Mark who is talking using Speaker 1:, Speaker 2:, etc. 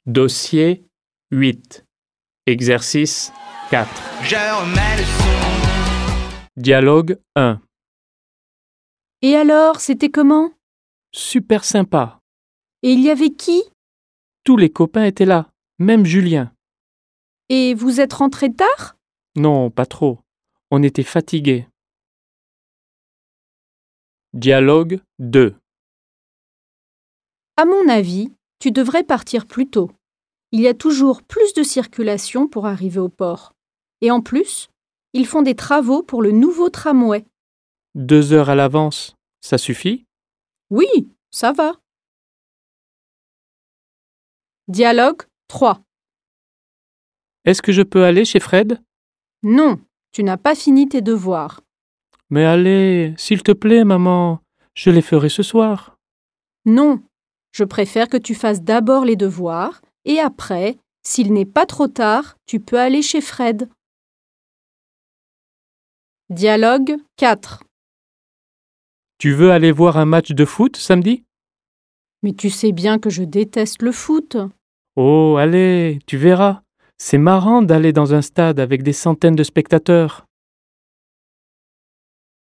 Speaker 1: Dossier 8. Exercice 4.
Speaker 2: Je remets le son.
Speaker 1: Dialogue 1.
Speaker 3: Et alors, c'était comment?
Speaker 1: Super sympa.
Speaker 3: Et il y avait qui?
Speaker 1: Tous les copains étaient là, même Julien.
Speaker 3: Et vous êtes rentré tard?
Speaker 1: Non, pas trop. On était fatigués. Dialogue 2.
Speaker 3: À mon avis, tu devrais partir plus tôt. Il y a toujours plus de circulation pour arriver au port. Et en plus, ils font des travaux pour le nouveau tramway.
Speaker 1: 2 heures à l'avance, ça suffit?
Speaker 3: Oui, ça va. Dialogue 3.
Speaker 1: Est-ce que je peux aller chez Fred?
Speaker 3: Non, tu n'as pas fini tes devoirs.
Speaker 1: Mais allez, s'il te plaît, maman, je les ferai ce soir.
Speaker 3: Non, je préfère que tu fasses d'abord les devoirs et après, s'il n'est pas trop tard, tu peux aller chez Fred. Dialogue 4.
Speaker 1: Tu veux aller voir un match de foot samedi?
Speaker 3: Mais tu sais bien que je déteste le foot.
Speaker 1: Oh, allez, tu verras. C'est marrant d'aller dans un stade avec des centaines de spectateurs.